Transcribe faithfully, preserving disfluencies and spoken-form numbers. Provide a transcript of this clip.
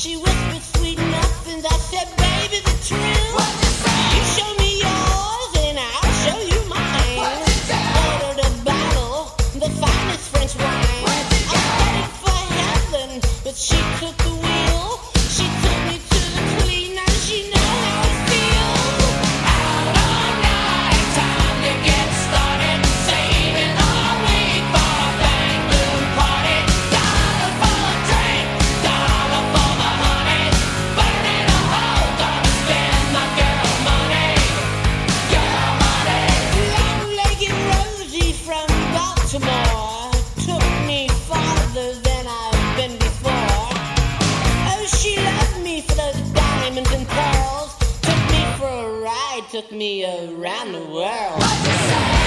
She whispered sweet nothings. I said, baby, the truth. You show me yours and I'll show you mine. Ordered a bottle, the finest French wine. I headed for heaven, but she took the wheel. She took me to the cleaner. She know how it feels. Out all night, time to get started. Saving all week for a bang boom party. Dollar for a drink, dollar for the honey. Burning a hole, gonna spend my girl money. Girl money. Long-legged Rosie from Baltimore took me farther than I've been before. Oh, she loved me for those diamonds and pearls. Took me for a ride, took me around the world. What you say?